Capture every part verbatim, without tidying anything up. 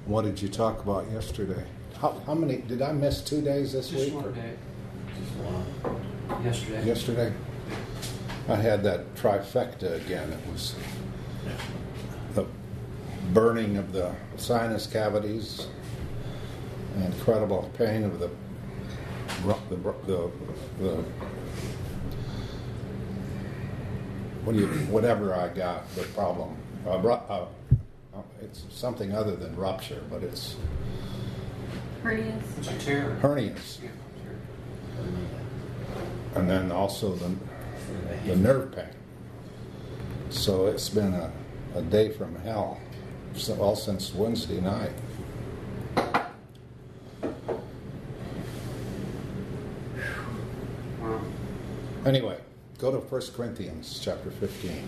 What did you talk about yesterday? How, how many, did I miss two days this Just week? one day. Just one. Yesterday. Yesterday? I had that trifecta again. It was the burning of the sinus cavities, incredible pain of the the the, the what do you, whatever I got, the problem. Uh, uh, it's something other than rupture, but it's Hernias. It's a tear. hernias. Yeah, And then also the, the nerve pain. So it's been a, a day from hell, so, all since Wednesday night. Wow. Anyway, go to First Corinthians chapter fifteen.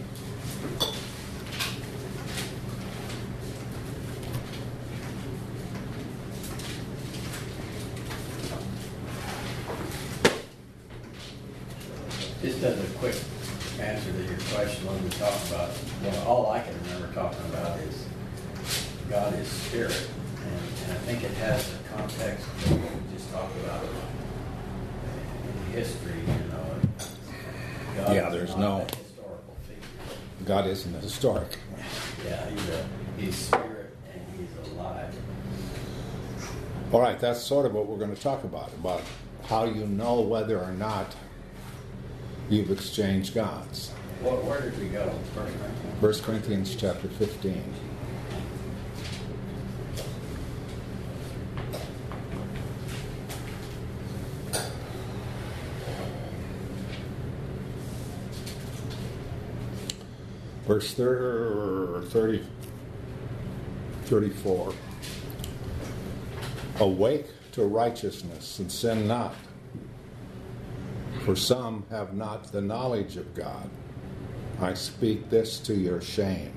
Just as a quick answer to your question, when we talk about, well, all I can remember talking about is God is spirit, and, and I think it has a context that we just talked about in history, you know. God Yeah, is there's not no- a historical figure. God isn't historic. Yeah, he's a he's spirit and he's alive. All right, that's sort of what we're going to talk about, about how you know whether or not you've exchanged gods. What, where did we go? First Corinthians? First Corinthians chapter fifteen. Verse thirty, thirty-four. Awake to righteousness and sin not, for some have not the knowledge of God. I speak this to your shame.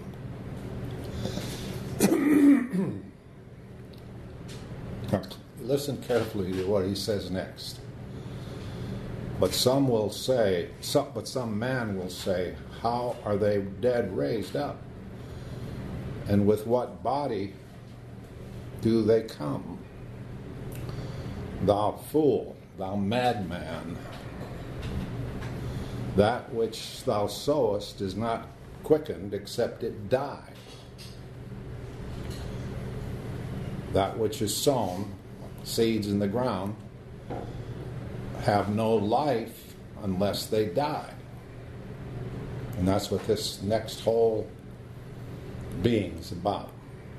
Now, listen carefully to what he says next. But some will say, some, but some man will say, how are they dead raised up? And with what body do they come? Thou fool, thou madman, that which thou sowest is not quickened except it die. That which is sown, seeds in the ground, have no life unless they die. And that's what this next whole being is about.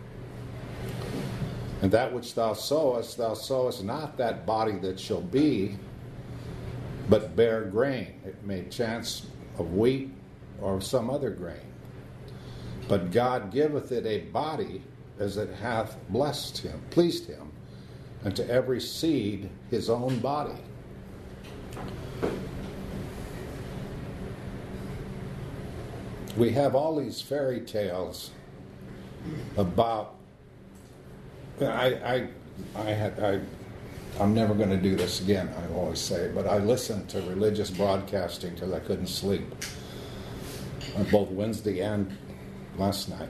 And that which thou sowest, thou sowest not that body that shall be, but bear grain. It may chance of wheat or some other grain. But God giveth it a body as it hath blessed him, pleased him, and to every seed his own body. We have all these fairy tales about. I I I had I. I'm never going to do this again, I always say, but I listened to religious broadcasting till I couldn't sleep, on both Wednesday and last night.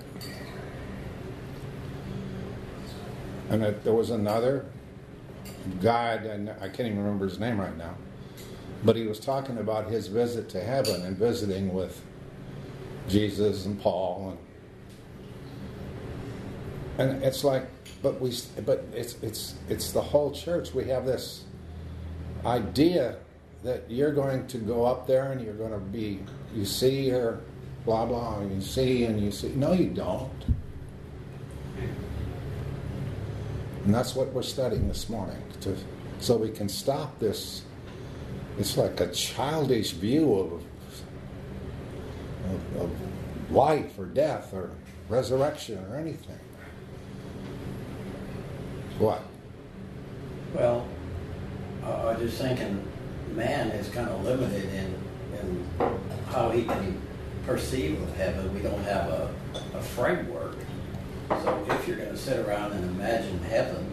And it, there was another guy, and I can't even remember his name right now, but he was talking about his visit to heaven and visiting with Jesus and Paul, and and it's like, but we, but it's it's it's the whole church. We have this idea that you're going to go up there and you're going to be, you see her, blah blah, and you see and you see. No, you don't. And that's what we're studying this morning, to so we can stop this. It's like a childish view of. Of, of life or death or resurrection or anything. What? Well, uh, I was just thinking, man is kind of limited in, in how he can perceive of heaven. We don't have a, a framework. So if you're going to sit around and imagine heaven,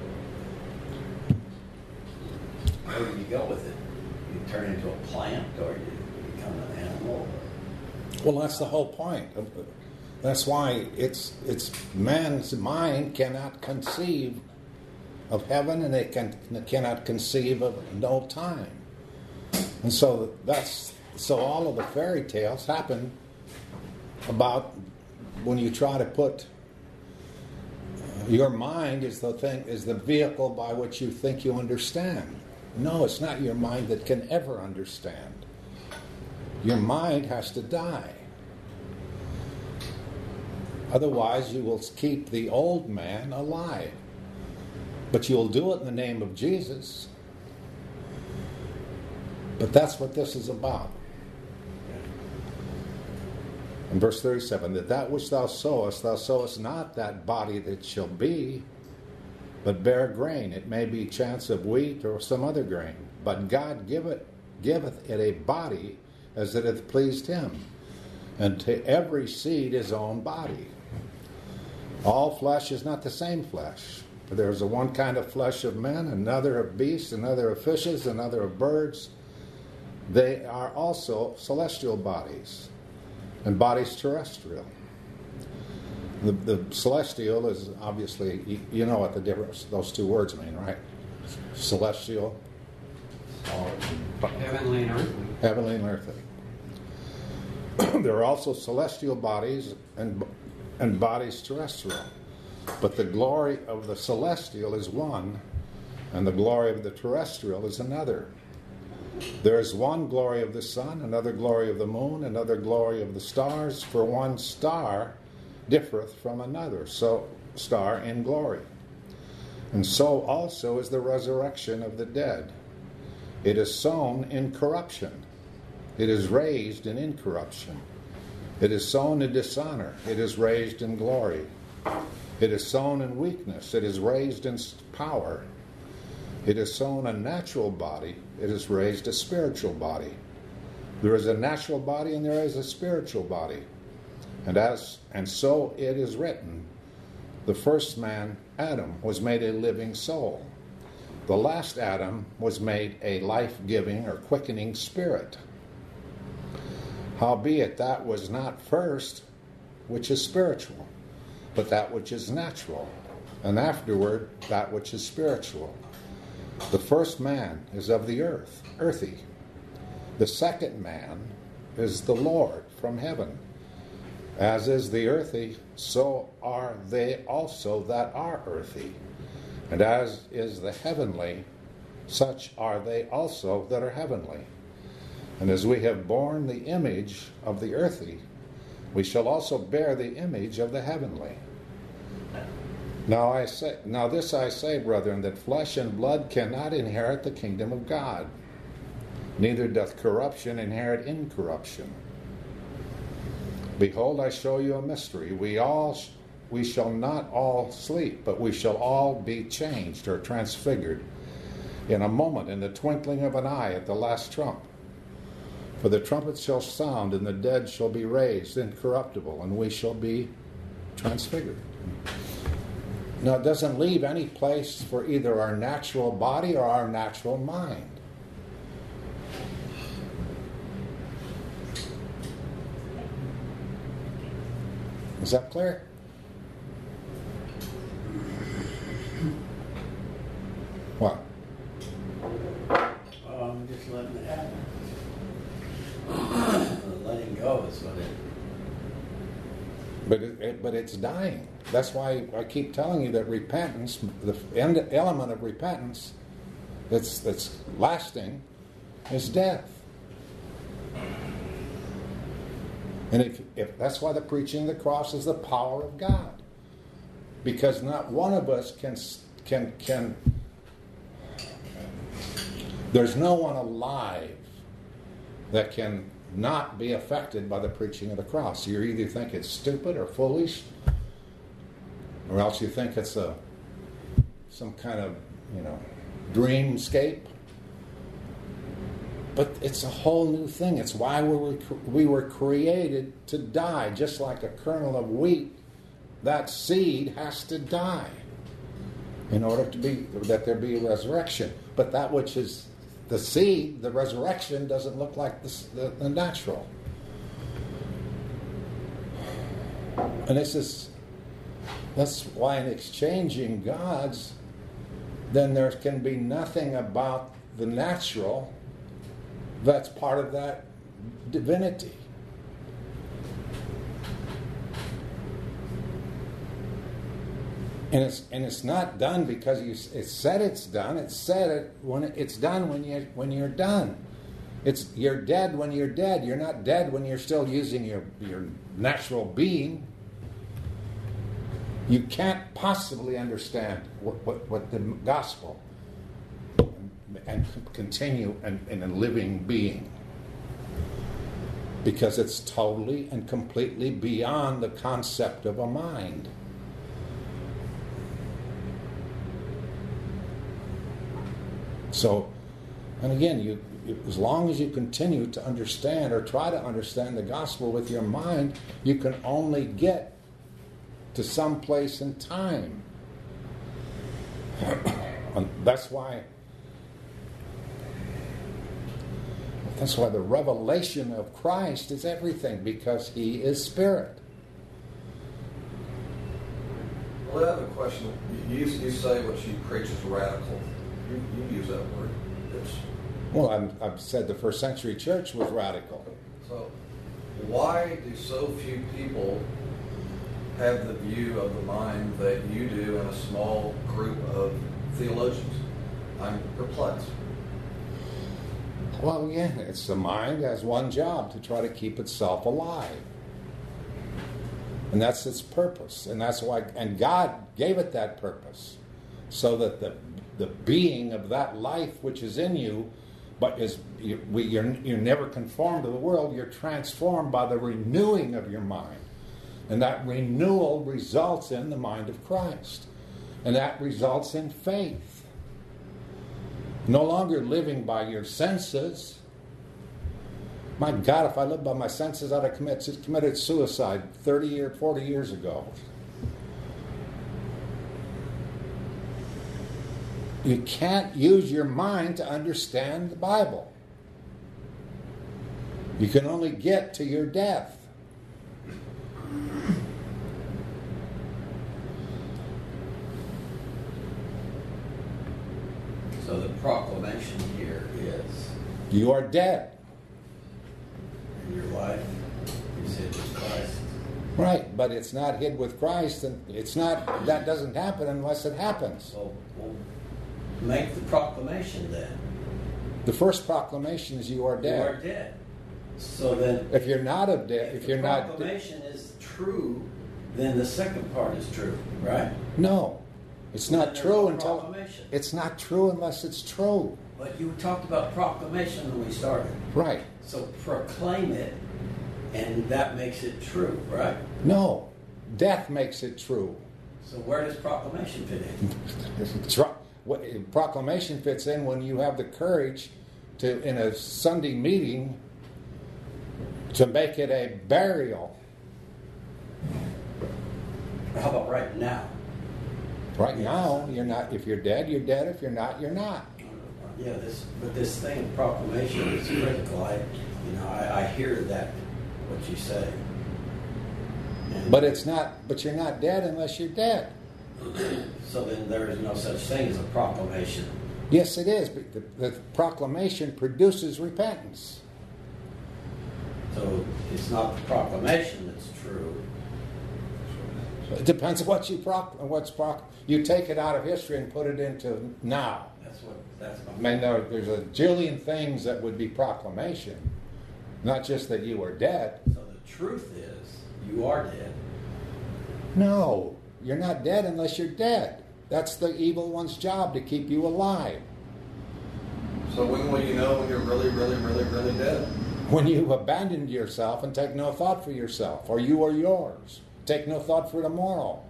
where do you go with it? You turn into a plant, or you become an animal? Well, that's the whole point. That's why it's it's man's mind cannot conceive of heaven, and it can cannot conceive of no time. And so that's so all of the fairy tales happen about when you try to put uh, your mind is the thing is the vehicle by which you think you understand. No, it's not your mind that can ever understand. Your mind has to die. Otherwise, you will keep the old man alive. But you'll do it in the name of Jesus. But that's what this is about. In verse thirty-seven, that that which thou sowest, thou sowest not that body that shall be, but bear grain. It may be chance of wheat or some other grain. But God giveth, giveth it a body as it hath pleased him, and to every seed his own body. All flesh is not the same flesh. For there is a one kind of flesh of men, another of beasts, another of fishes, another of birds. They are also celestial bodies, and bodies terrestrial. The, the celestial is obviously, you, you know what the difference those two words mean, right? Celestial. Heavenly and earthly. Heavenly and earthly. There are also celestial bodies and and bodies terrestrial. But the glory of the celestial is one, and the glory of the terrestrial is another. There is one glory of the sun, another glory of the moon, another glory of the stars, for one star differeth from another, so star in glory. And so also is the resurrection of the dead. It is sown in corruption. It is raised in incorruption. It is sown in dishonor. It is raised in glory. It is sown in weakness. It is raised in power. It is sown a natural body. It is raised a spiritual body. There is a natural body and there is a spiritual body. And as and so it is written, the first man, Adam, was made a living soul. The last Adam was made a life-giving or quickening spirit. Howbeit that was not first which is spiritual, but that which is natural, and afterward that which is spiritual. The first man is of the earth, earthy. The second man is the Lord from heaven. As is the earthy, so are they also that are earthy. And as is the heavenly, such are they also that are heavenly. And as we have borne the image of the earthy, we shall also bear the image of the heavenly. Now I say, now this I say, brethren, that flesh and blood cannot inherit the kingdom of God, neither doth corruption inherit incorruption. Behold, I show you a mystery. We all, we shall not all sleep, but we shall all be changed or transfigured in a moment, in the twinkling of an eye, at the last trump. For the trumpet shall sound, and the dead shall be raised incorruptible, and we shall be transfigured. Now, it doesn't leave any place for either our natural body or our natural mind. Is that clear? What? Oh, I'm just letting it happen. Letting go is what it. But it, it, but it's dying. That's why I keep telling you that repentance, the end element of repentance, that's that's lasting, is death. And if, if that's why the preaching of the cross is the power of God, because not one of us can can can. There's no one alive that can not be affected by the preaching of the cross. You either think it's stupid or foolish, or else you think it's a some kind of, you know, dreamscape. But it's a whole new thing. It's why we were, we were created to die. Just like a kernel of wheat, that seed has to die in order to be that there be a resurrection. But that which is the seed, the resurrection, doesn't look like the, the, the natural. And this is, that's why in exchanging gods, then there can be nothing about the natural that's part of that divinity. And it's and it's not done because you it said it's done. It's said it when it, it's done when you when you're done. It's you're dead when you're dead. You're not dead when you're still using your your natural being. You can't possibly understand what what, what the gospel and, and continue in, in a living being, because it's totally and completely beyond the concept of a mind. So, and again, you, as long as you continue to understand or try to understand the gospel with your mind, you can only get to some place in time. And that's why that's why the revelation of Christ is everything, because he is spirit. Well, I have a question. You, you say what you preach is radical. You, you use that word. It's, Well, I'm, I've said the first century church was radical. so why do so few people have the view of the mind that you do in a small group of theologians? I'm perplexed. Well, yeah, it's the mind has one job, to try to keep itself alive. And that's its purpose. And that's why, and God gave it that purpose, so that the the being of that life which is in you, but is you, we, you're, you're never conformed to the world, you're transformed by the renewing of your mind. And that renewal results in the mind of Christ. And that results in faith. No longer living by your senses. My God, if I lived by my senses, I'd have committed, committed suicide thirty or forty years ago. You can't use your mind to understand the Bible. You can only get to your death. So the proclamation here is, You are dead. in your life, you said it's Christ. Right, but it's not hid with Christ, and it's not, that doesn't happen unless it happens. So, well, make the proclamation then. The first proclamation is you are You dead. are dead. So then, If you're not of dead, if the you're not, proclamation is true, then the second part is true, right? no, it's Then not there's true no until, proclamation. it's not true unless it's true. But you talked about proclamation when we started. Right. So proclaim it, and that makes it true, right? No, death makes it true. So where does proclamation fit in? Tro- what- Proclamation fits in when you have the courage to, in a Sunday meeting, to make it a burial. How about right now? Right now, you're not. If you're dead, you're dead. If you're not, you're not. Yeah, this, but this thing of proclamation is critical. I, you know, I, I hear that, what you say. And But it's not. But you're not dead unless you're dead. so then there is no such thing as a proclamation. Yes, it is. But the, the proclamation produces repentance. So it's not the proclamation that's true. It depends on what you proc. What's proc. You take it out of history and put it into now. That's what, that's I my. mean, there, there's a jillion things that would be proclamation, not just that you are dead. So the truth is, you are dead. No, you're not dead unless you're dead. That's the evil one's job, to keep you alive. So when will you know when you're really, really, really, really dead? When you've abandoned yourself and take no thought for yourself, or you or yours. Take no thought for tomorrow.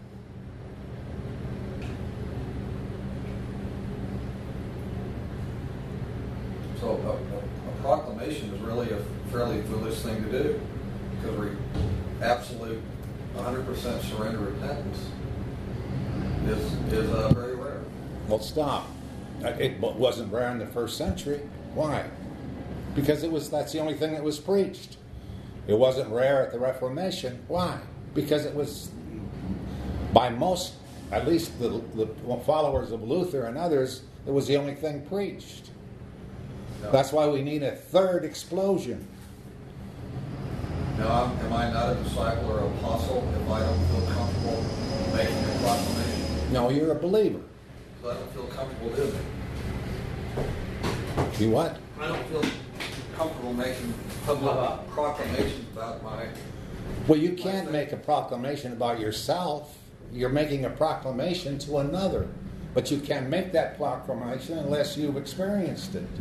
So a, a, a proclamation is really a fairly foolish thing to do, because we absolute one hundred percent surrender repentance is is uh, very rare. Well, stop. It wasn't rare in the first century. Why? Because it was. That's the only thing that was preached. It wasn't rare at the Reformation. Why? because it was, by most, at least the, the followers of Luther and others, it was the only thing preached. No. That's why we need a third explosion. Now, am I not a disciple or apostle if I don't feel comfortable making a proclamation? No, you're a believer. So I don't feel comfortable doing it. You what? I don't feel comfortable making public About- proclamations about my... Well, you can't make a proclamation about yourself. You're making a proclamation to another. But you can't make that proclamation unless you've experienced it.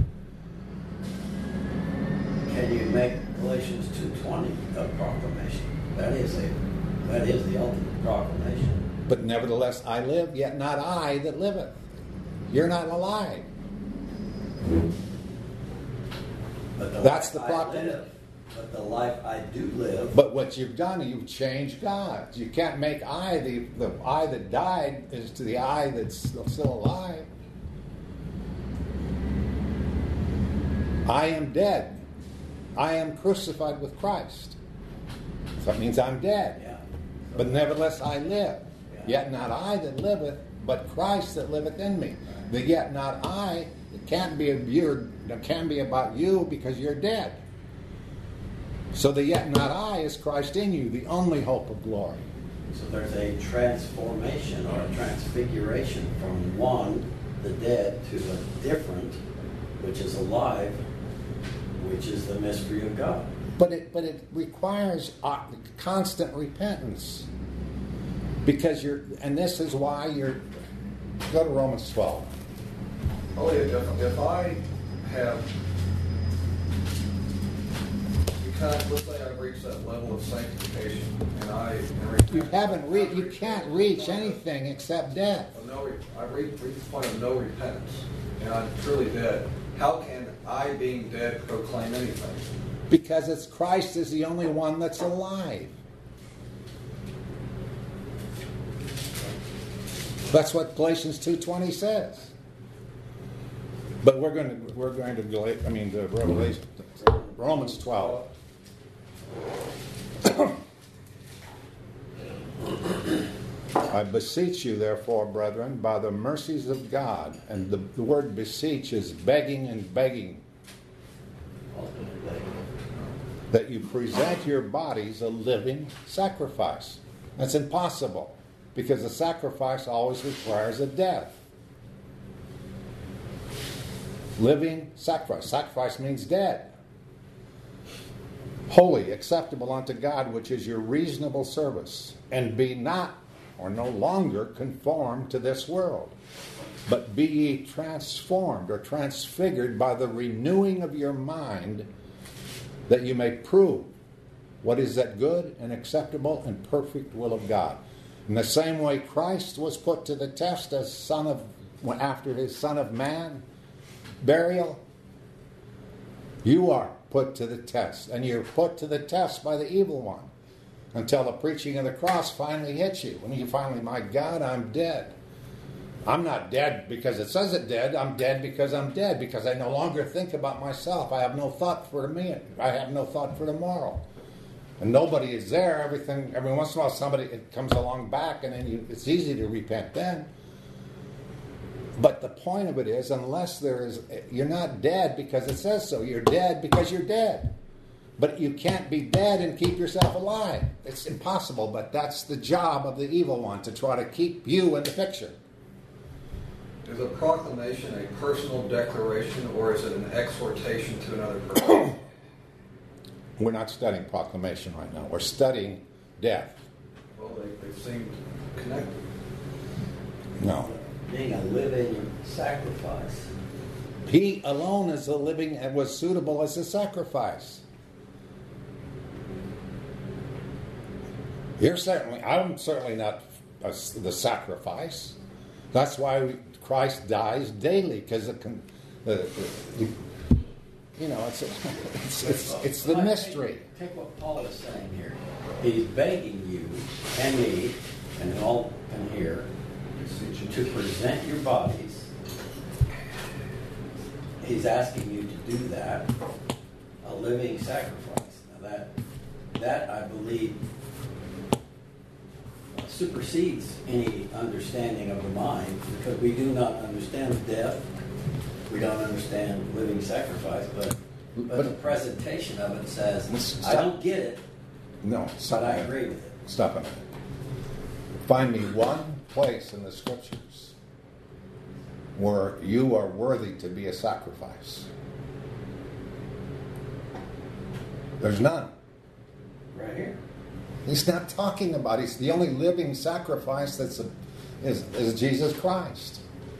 Can you make Galatians two twenty a proclamation? That is a, that is the ultimate proclamation. But nevertheless I live, yet not I that liveth. You're not alive. But the That's the life problem. I live, but the life I do live, But what you've done, you've changed God. You can't make I, the, the I that died is to the I that's still alive. I am dead. I am crucified with Christ. So that means I'm dead. yeah. But nevertheless I live. Yeah. Yet not I that liveth, but Christ that liveth in me. The yet not I, it can't be of you, it can't be about you because you're dead. So the yet not I is Christ in you, the only hope of glory. So there's a transformation or a transfiguration from one, the dead, to a different, which is alive, which is the mystery of God. But it but it requires uh, constant repentance. Because you're, and this is why you're, go to Romans twelve. Oh, if, if I have, because let's say I've reached that level of sanctification, and I... and You haven't re- you can't reach anything except death. No, I've reached the point of no repentance, and I'm truly dead. How can I, being dead, proclaim anything? Because it's Christ is the only one that's alive. That's what Galatians two twenty says. But we're going to we're going to Gal- I mean the Revelation Romans twelve. I beseech you, therefore, brethren, by the mercies of God, and the, the word beseech is begging and begging, Ultimately. that you present your bodies a living sacrifice. That's impossible, because a sacrifice always requires a death. Living sacrifice. Sacrifice means dead. Holy, acceptable unto God, which is your reasonable service. And be not, or no longer, conformed to this world, but be ye transformed or transfigured by the renewing of your mind, that you may prove what is that good and acceptable and perfect will of God. In the same way Christ was put to the test as son of, after his Son of Man burial, you are put to the test, and you're put to the test by the evil one, until the preaching of the cross finally hits you. When you finally, my God, I'm dead. I'm not dead because it says it dead. I'm dead because I'm dead, because I no longer think about myself. I have no thought for me. I have no thought for tomorrow. And nobody is there. Everything. Every once in a while, somebody it comes along back, and then you, it's easy to repent then. But the point of it is, unless there is, you're not dead because it says so. You're dead because you're dead. But you can't be dead and keep yourself alive. It's impossible, but that's the job of the evil one, to try to keep you in the picture. Is a proclamation a personal declaration, or is it an exhortation to another person? We're not studying proclamation right now. We're studying death. Well, they, they seem connected. No. Being a living sacrifice. He alone is the living and was suitable as a sacrifice. You're certainly, I'm certainly not a, the sacrifice. That's why Christ dies daily, because the, the, the, you know, it's it's it's, it's the Well, mystery. Take, take what Paul is saying here. He's begging you and me and all can hear to present your bodies. He's asking you to do that, a living sacrifice. Now that that I believe supersedes any understanding of the mind, because we do not understand death. We don't understand living sacrifice, but, but, But- the presentation of it says, Stop. I don't get it, No, stop but I a minute. agree with it. Stop a minute. Find me one place in the scriptures where you are worthy to be a sacrifice. There's none. Right here. He's not talking about. He's the only living sacrifice that's a, is is Jesus Christ.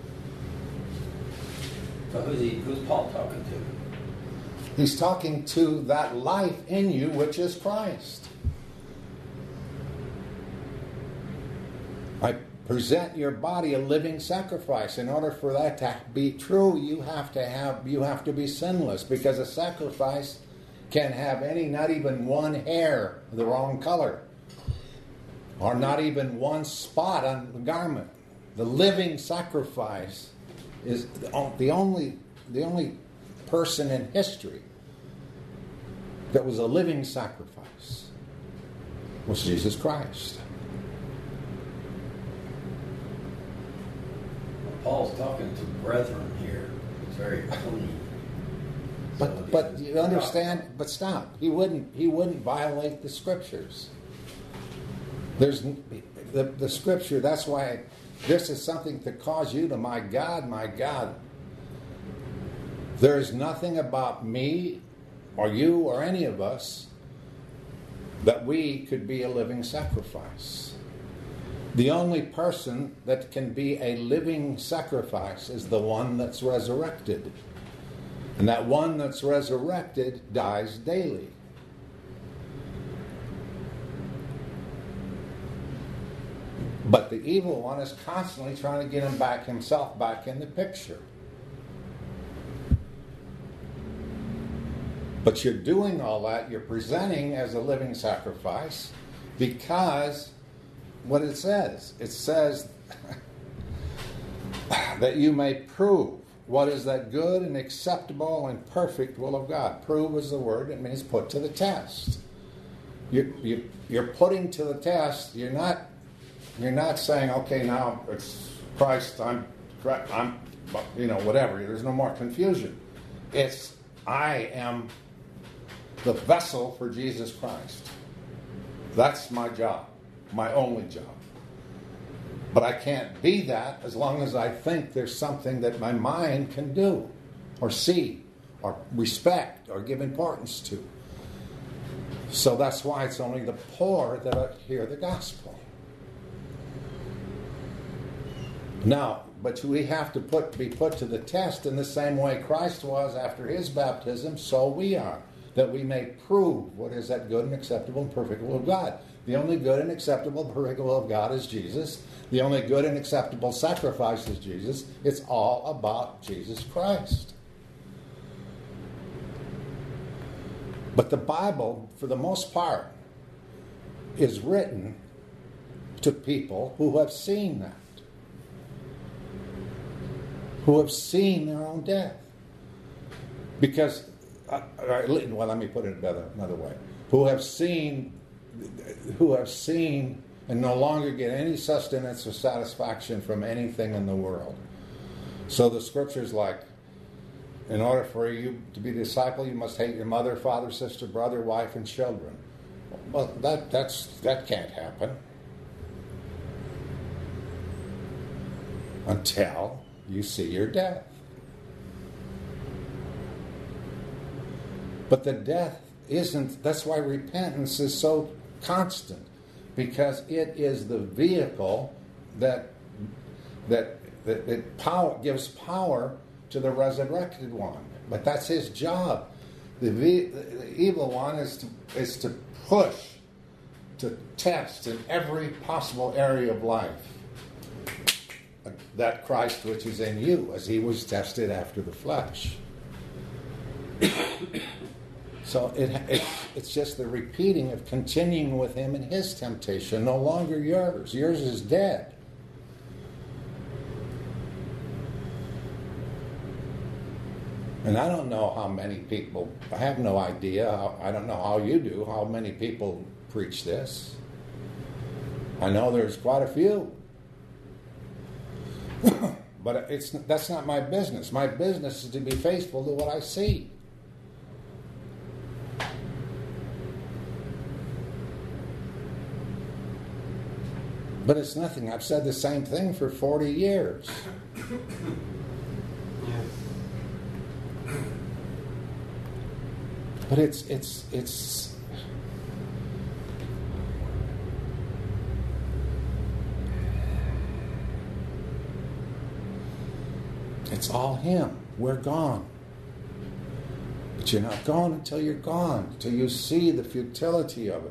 So who's, he, who's Paul talking to? He's talking to that life in you, which is Christ. I present your body a living sacrifice. In order for that to be true, you have to have you have to be sinless, because a sacrifice can have any, not even one hair the wrong color, or not even one spot on the garment. The living sacrifice is the only the only person in history that was a living sacrifice was Jesus Christ. Paul's talking to brethren here. It's very clean. So But but he's- you understand? But stop. He wouldn't he wouldn't violate the scriptures. There's the the scripture. That's why this is something to cause you to, my God, my God. There is nothing about me or you or any of us that we could be a living sacrifice. The only person that can be a living sacrifice is the one that's resurrected. And that one that's resurrected dies daily. But the evil one is constantly trying to get him back, himself back in the picture. But you're doing all that, you're presenting as a living sacrifice, because what it says, it says that you may prove what is that good and acceptable and perfect will of God. Prove is the word. It means put to the test. You, you, you're putting to the test. You're not. You're not saying, okay, now it's Christ. I'm. I'm. You know, whatever. There's no more confusion. It's I am the vessel for Jesus Christ. That's my job. My only job. But I can't be that as long as I think there's something that my mind can do, or see, or respect, or give importance to. So that's why it's only the poor that hear the gospel. Now, but we have to put be put to the test in the same way Christ was after his baptism, so we are, that we may prove what is that good and acceptable and perfect will of God. The only good and acceptable and perfect will of God is Jesus. The only good and acceptable sacrifice is Jesus. It's all about Jesus Christ. But the Bible, for the most part, is written to people who have seen that. Who have seen their own death. Because, uh, well, let me put it another, another way. Who have seen, who have seen and no longer get any sustenance or satisfaction from anything in the world. So the scripture's like, in order for you to be a disciple, you must hate your mother, father, sister, brother, wife, and children. Well, that that's that can't happen until you see your death. But the death isn't, that's why repentance is so constant, because it is the vehicle that that that, that power gives power to the resurrected one. But that's his job. The, the, the evil one is to is to push, to test in every possible area of life that Christ which is in you, as he was tested after the flesh. So it, it, it's just the repeating of continuing with him in his temptation, no longer yours. Yours is dead. And I don't know how many people, I have no idea, how, I don't know how you do, how many people preach this. I know there's quite a few. But it's that's not my business. My business is to be faithful to what I see. But it's nothing. I've said the same thing for forty years. But it's it's it's It's all Him. We're gone. But you're not gone until you're gone, until you see the futility of it.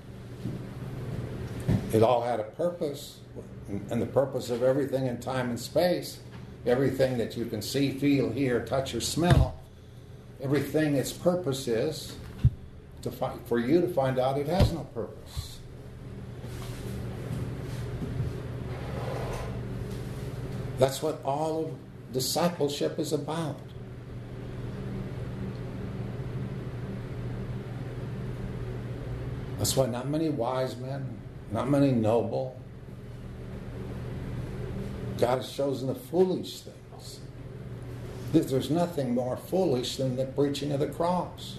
It all had a purpose, and the purpose of everything in time and space, everything that you can see, feel, hear, touch, or smell, everything its purpose is to find, for you to find out it has no purpose. That's what all of discipleship is about. That's why not many wise men, not many noble. God has chosen the foolish things. There's nothing more foolish than the preaching of the cross.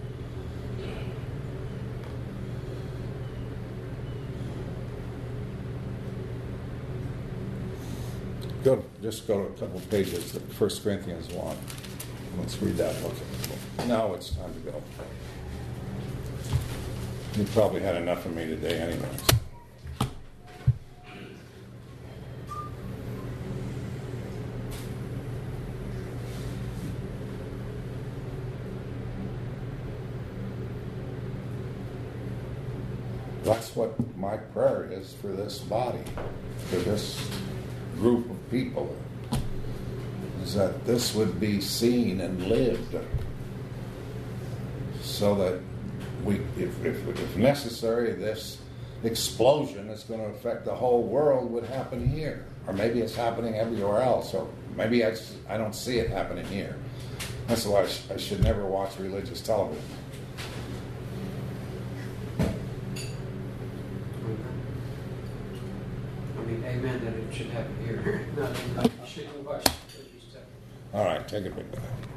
Go, just go to a couple of pages, First Corinthians one. Let's read that book. Now it's time to go. You probably had enough of me today anyways. That's what my prayer is for this body, for this group of people, is that this would be seen and lived, so that we, if, if, if necessary, this explosion that's going to affect the whole world would happen here, or maybe it's happening everywhere else, or maybe I, just, I don't see it happening here. That's why I, sh- I should never watch religious television. Amen that it should happen here. Not in, you shouldn't watch. All right, take a big breath.